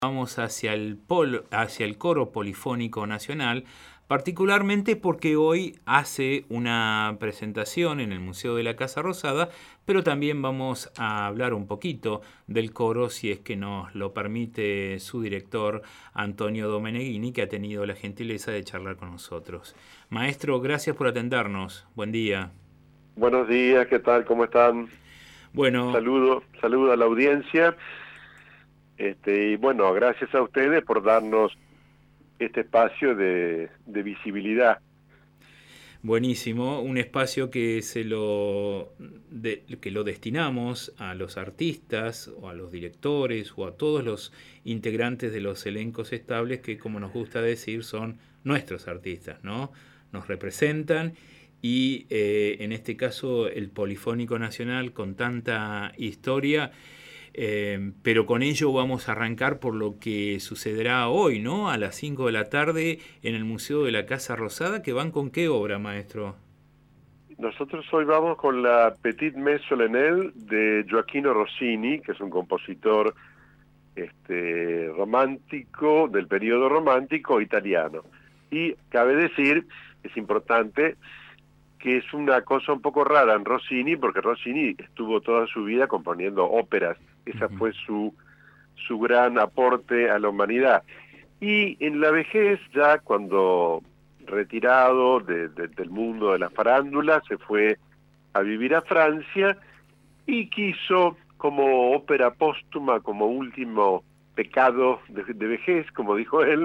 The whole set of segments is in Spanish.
Vamos hacia el Coro Polifónico Nacional, particularmente porque hoy hace una presentación en el Museo de la Casa Rosada, pero también vamos a hablar un poquito del coro, si es que nos lo permite su director, Antonio Domeneghini, que ha tenido la gentileza de charlar con nosotros. Maestro, gracias por atendernos. Buen día. Buenos días, ¿qué tal? ¿Cómo están? Bueno, Saludo a la audiencia. Y bueno, gracias a ustedes por darnos este espacio de visibilidad. buenísimo, un espacio que que lo destinamos a los artistas o a los directores o a todos los integrantes de los elencos estables que, como nos gusta decir, son nuestros artistas, ¿no? Nos representan y en este caso el Polifónico Nacional con tanta historia. Pero con ello vamos a arrancar por lo que sucederá hoy, ¿no? A las 5 de la tarde en el Museo de la Casa Rosada, que van con qué obra, maestro. Nosotros hoy vamos con la Petite Messe Solennelle de Gioachino Rossini, que es un compositor romántico, del periodo romántico italiano. Y cabe decir, es importante, que es una cosa un poco rara en Rossini, porque Rossini estuvo toda su vida componiendo óperas. Esa Ujú. fue su gran aporte a la humanidad. Y en la vejez, ya cuando retirado del mundo de la farándula, se fue a vivir a Francia y quiso, como ópera póstuma, como último pecado de vejez, como dijo él,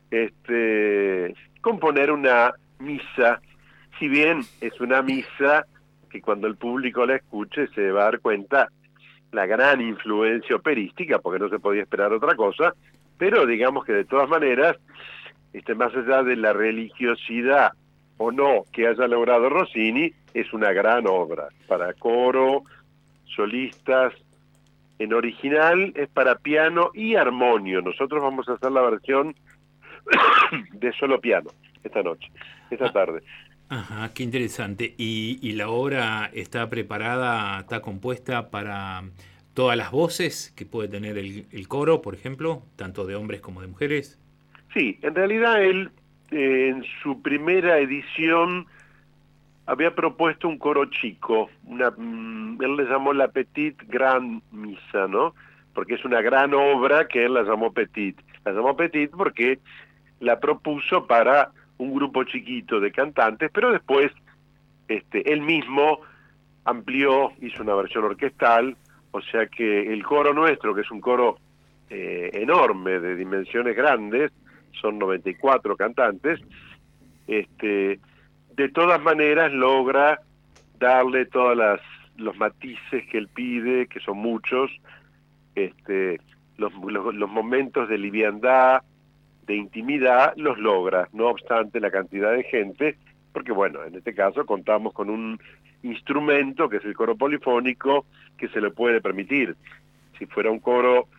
componer una misa. Si bien es una misa que cuando el público la escuche se va a dar cuenta la gran influencia operística, porque no se podía esperar otra cosa, pero digamos que de todas maneras, más allá de la religiosidad o no que haya logrado Rossini, es una gran obra para coro, solistas. En original es para piano y armonio. Nosotros vamos a hacer la versión de solo piano esta Ah, tarde. ajá, qué interesante. Y la obra está preparada, está compuesta para todas las voces que puede tener el coro, por ejemplo, tanto de hombres como de mujeres. Sí, en realidad él en su primera edición había propuesto un coro chico, él le llamó la Petite Grande Misa, ¿no? Porque es una gran obra que él la llamó Petite. La llamó Petite porque la propuso para un grupo chiquito de cantantes, pero después él mismo amplió, hizo una versión orquestal, o sea que el coro nuestro, que es un coro enorme, de dimensiones grandes, son 94 cantantes, de todas maneras logra darle los matices que él pide, que son muchos, los momentos de liviandad, de intimidad, los logra, no obstante la cantidad de gente, porque bueno, en este caso contamos con un instrumento que es el coro polifónico que se le puede permitir. Si fuera un coro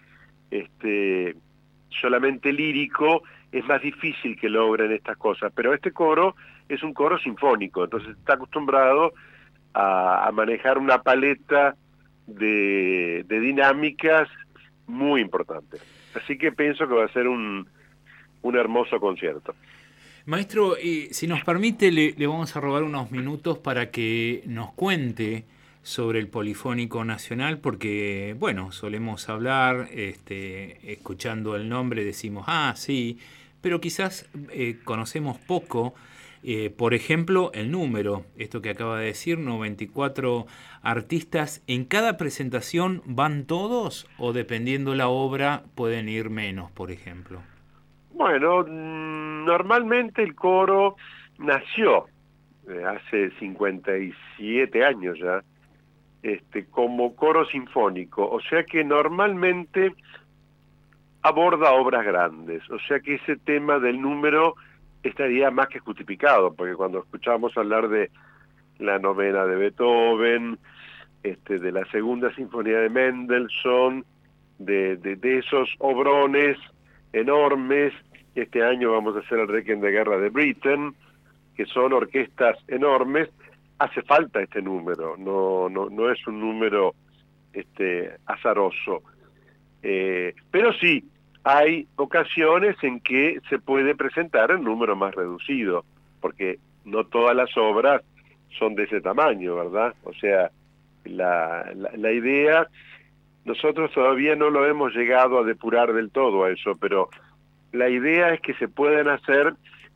solamente lírico, es más difícil que logren estas cosas, pero este coro es un coro sinfónico, entonces está acostumbrado a manejar una paleta de dinámicas muy importantes. Así que pienso que va a ser un hermoso concierto. Maestro, si nos permite, le vamos a robar unos minutos para que nos cuente sobre el Polifónico Nacional, porque, bueno, solemos hablar, escuchando el nombre decimos, ah, sí, pero quizás conocemos poco, por ejemplo, el número, esto que acaba de decir, 94 artistas. ¿En cada presentación van todos o dependiendo la obra pueden ir menos, por ejemplo? Bueno, normalmente el coro nació hace 57 años ya, como coro sinfónico, o sea que normalmente aborda obras grandes, o sea que ese tema del número estaría más que justificado, porque cuando escuchamos hablar de la novena de Beethoven, de la segunda sinfonía de Mendelssohn, de esos obrones enormes. Este año vamos a hacer el Requiem de Guerra de Britten, que son orquestas enormes. Hace falta este número, no es un número azaroso. Pero sí, hay ocasiones en que se puede presentar en número más reducido, porque no todas las obras son de ese tamaño, ¿verdad? O sea, la idea, nosotros todavía no lo hemos llegado a depurar del todo a eso, pero la idea es que se puedan hacer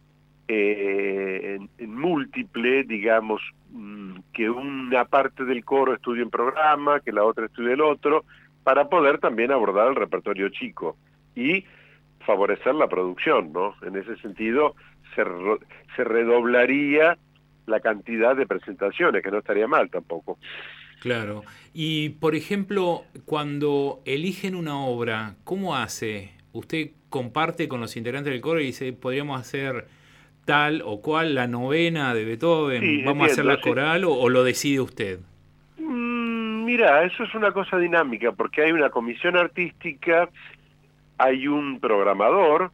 en múltiple, digamos, que una parte del coro estudie un programa, que la otra estudie el otro, para poder también abordar el repertorio chico y favorecer la producción, ¿no? En ese sentido, se redoblaría la cantidad de presentaciones, que no estaría mal tampoco. Claro. Y, por ejemplo, cuando eligen una obra, ¿cómo hace? ¿Usted comparte con los integrantes del coro y dice, podríamos hacer tal o cual, la novena de Beethoven, Sí, vamos a hacer entiendo, la sí. coral o lo decide usted? Mira, eso es una cosa dinámica, porque hay una comisión artística, hay un programador,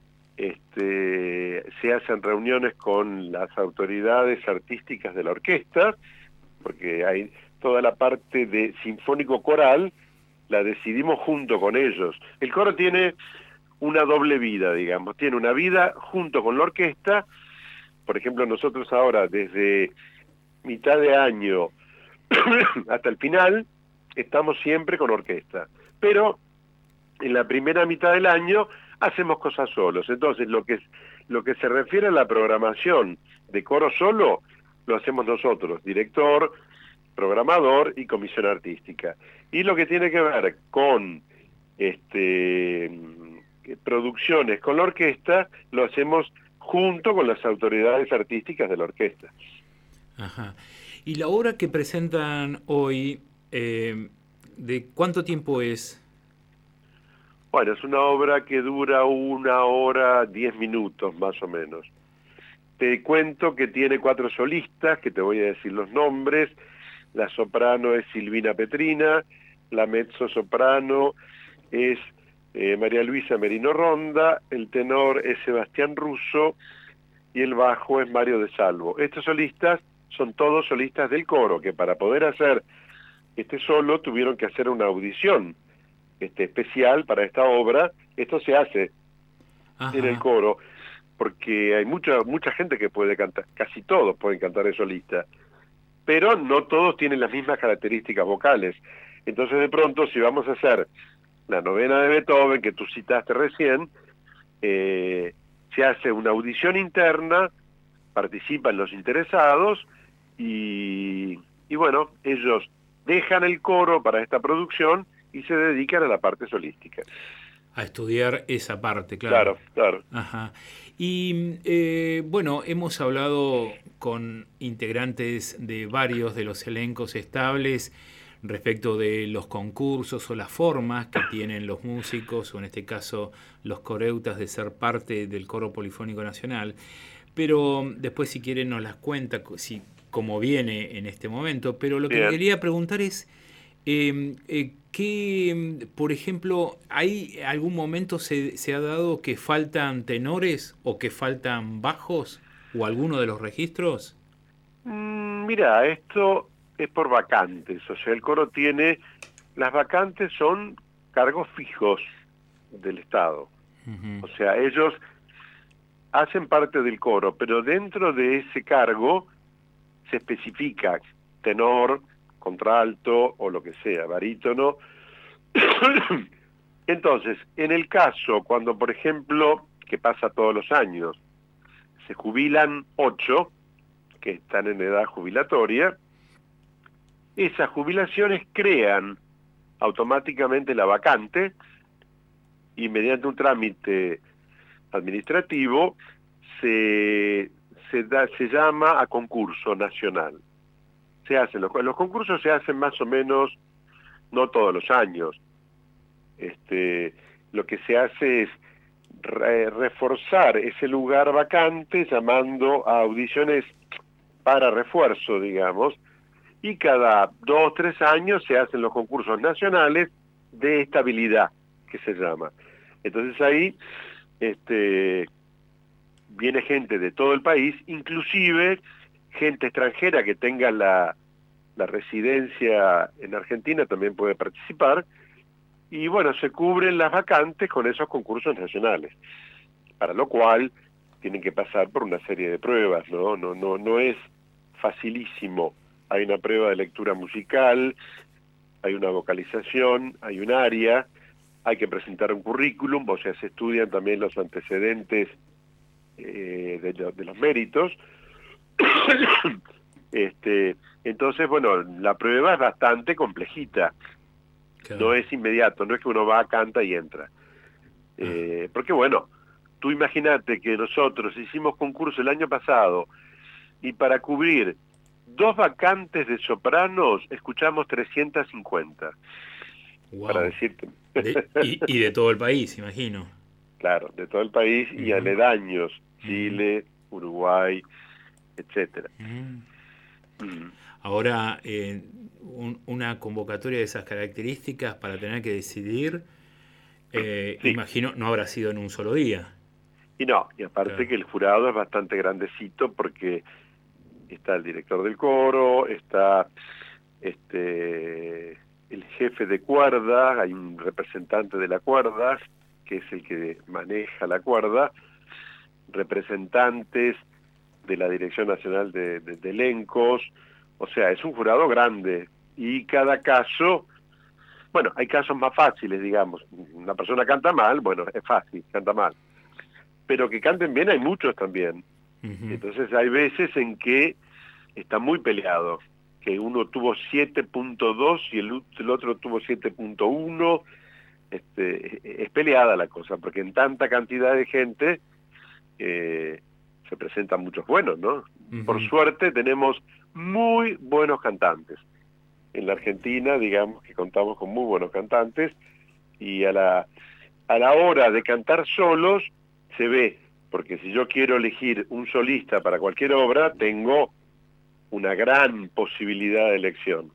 se hacen reuniones con las autoridades artísticas de la orquesta, porque hay toda la parte de sinfónico coral, la decidimos junto con ellos. El coro tiene una doble vida, digamos, tiene una vida junto con la orquesta. Por ejemplo, nosotros ahora, desde mitad de año hasta el final, estamos siempre con orquesta, pero en la primera mitad del año hacemos cosas solos. Entonces, lo que se refiere a la programación de coro solo, lo hacemos nosotros, director, programador y comisión artística. Y lo que tiene que ver con producciones con la orquesta, lo hacemos junto con las autoridades artísticas de la orquesta. Ajá. ¿Y la obra que presentan hoy, de cuánto tiempo es? Bueno, es una obra que dura 1 hora 10 minutos más o menos. Te cuento que tiene 4 solistas, que te voy a decir los nombres. La soprano es Silvina Petrina, la mezzo soprano es María Luisa Merino Ronda, el tenor es Sebastián Russo y el bajo es Mario de Salvo. Estos solistas son todos solistas del coro, que para poder hacer este solo tuvieron que hacer una audición especial para esta obra. Esto se hace en el Ajá. coro porque hay mucha gente que puede cantar, casi todos pueden cantar de solista, pero no todos tienen las mismas características vocales. Entonces, de pronto, si vamos a hacer la novena de Beethoven, que tú citaste recién, se hace una audición interna, participan los interesados y bueno, ellos dejan el coro para esta producción y se dedican a la parte solística. A estudiar esa parte, claro. Claro, claro. Ajá. Y bueno, hemos hablado con integrantes de varios de los elencos estables respecto de los concursos o las formas que tienen los músicos, o en este caso los coreutas, de ser parte del Coro Polifónico Nacional. Pero después, si quieren, nos las cuenta si, cómo viene en este momento. Pero lo que le Bien. quería preguntar es, ¿qué, por ejemplo, hay algún momento se ha dado que faltan tenores o que faltan bajos o alguno de los registros? Mira, esto es por vacantes, o sea, el coro tiene, las vacantes son cargos fijos del Estado, Ujú. o sea, ellos hacen parte del coro, pero dentro de ese cargo se especifica tenor, contralto o lo que sea, barítono. Entonces, en el caso, cuando por ejemplo, que pasa todos los años, se jubilan 8, que están en edad jubilatoria, esas jubilaciones crean automáticamente la vacante y mediante un trámite administrativo se llama a concurso nacional. Se hacen los concursos se hacen más o menos, no todos los años. Lo que se hace es reforzar ese lugar vacante llamando a audiciones para refuerzo, digamos, y cada 2 o 3 años se hacen los concursos nacionales de estabilidad, que se llama. Entonces ahí viene gente de todo el país, inclusive gente extranjera que tenga la residencia en Argentina también puede participar, y bueno, se cubren las vacantes con esos concursos nacionales, para lo cual tienen que pasar por una serie de pruebas, no es facilísimo. Hay una prueba de lectura musical, hay una vocalización, hay un área, hay que presentar un currículum, o sea, se estudian también los antecedentes de los méritos. Entonces, bueno, la prueba es bastante complejita, Claro. no es inmediato, no es que uno va, canta y entra. Porque bueno, tú imagínate que nosotros hicimos concurso el año pasado y para cubrir 2 vacantes de sopranos escuchamos 350. Wow. Para decirte. Y de todo el país, imagino. Claro, de todo el país y aledaños, Chile, Uruguay, etcétera. Ahora, una convocatoria de esas características para tener que decidir, Sí. imagino, no habrá sido en un solo día. Y no, y aparte Claro. que el jurado es bastante grandecito porque está el director del coro, está el jefe de cuerda, hay un representante de la cuerda, que es el que maneja la cuerda, representantes de la Dirección Nacional de Elencos, o sea, es un jurado grande, y cada caso, bueno, hay casos más fáciles, digamos, una persona canta mal, bueno, es fácil, canta mal, pero que canten bien hay muchos también. Entonces hay veces en que está muy peleado, que uno tuvo 7.2 y el otro tuvo 7.1, es peleada la cosa, porque en tanta cantidad de gente se presentan muchos buenos, ¿no? Por suerte tenemos muy buenos cantantes. En la Argentina, digamos que contamos con muy buenos cantantes, y a la hora de cantar solos se ve, porque si yo quiero elegir un solista para cualquier obra, tengo una gran posibilidad de elección.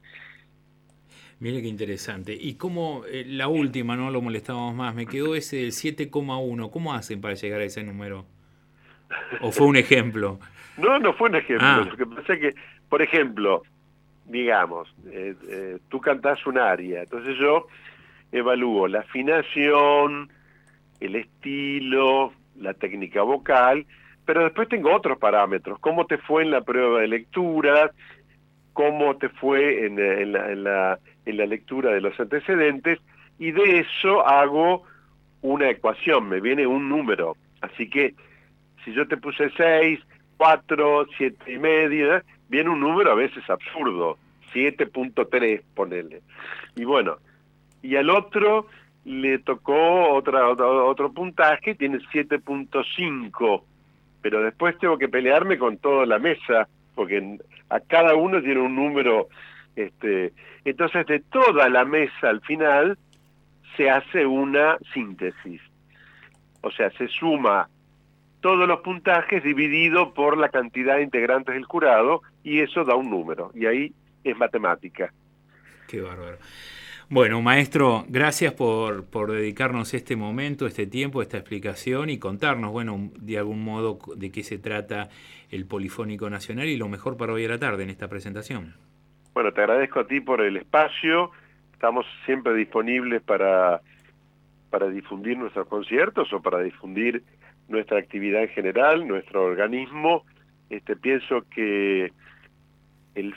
Mire qué interesante. Y como la última, no lo molestábamos más, me quedó ese del 7,1. ¿Cómo hacen para llegar a ese número? ¿O fue un ejemplo? No fue un ejemplo. Ah, Lo que pasa es que, por ejemplo, digamos, tú cantás un aria, entonces yo evalúo la afinación, el estilo, la técnica vocal, pero después tengo otros parámetros. ¿Cómo te fue en la prueba de lectura? ¿Cómo te fue en la lectura de los antecedentes? Y de eso hago una ecuación, me viene un número. Así que si yo te puse 6, 4, 7 y medio, viene un número a veces absurdo, 7.3, ponele. Y bueno, y al otro le tocó otro puntaje, tiene 7.5, pero después tengo que pelearme con toda la mesa, porque a cada uno tiene un número, entonces de toda la mesa al final se hace una síntesis, o sea, se suma todos los puntajes dividido por la cantidad de integrantes del jurado, y eso da un número, y ahí es matemática. qué bárbaro. Bueno, maestro, gracias por dedicarnos este momento, este tiempo, esta explicación y contarnos, bueno, de algún modo de qué se trata el Polifónico Nacional y lo mejor para hoy a la tarde en esta presentación. Bueno, te agradezco a ti por el espacio, estamos siempre disponibles para difundir nuestros conciertos o para difundir nuestra actividad en general, nuestro organismo. Pienso que el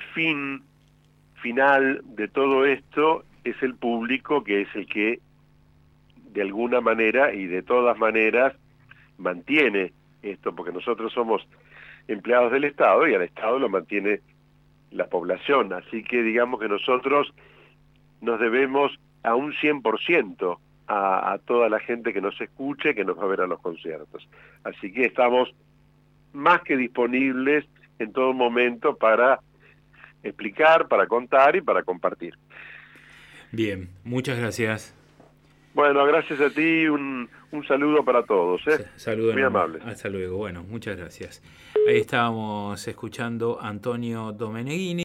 final de todo esto es el público, que es el que de alguna manera y de todas maneras mantiene esto, porque nosotros somos empleados del Estado y al Estado lo mantiene la población, así que digamos que nosotros nos debemos a un 100% a toda la gente que nos escuche, que nos va a ver a los conciertos. Así que estamos más que disponibles en todo momento para explicar, para contar y para compartir. Bien, muchas gracias. Bueno, gracias a ti, un saludo para todos, Saludo muy enorme. amables. Hasta luego. Bueno, muchas gracias. Ahí estábamos escuchando a Antonio Domeneghini.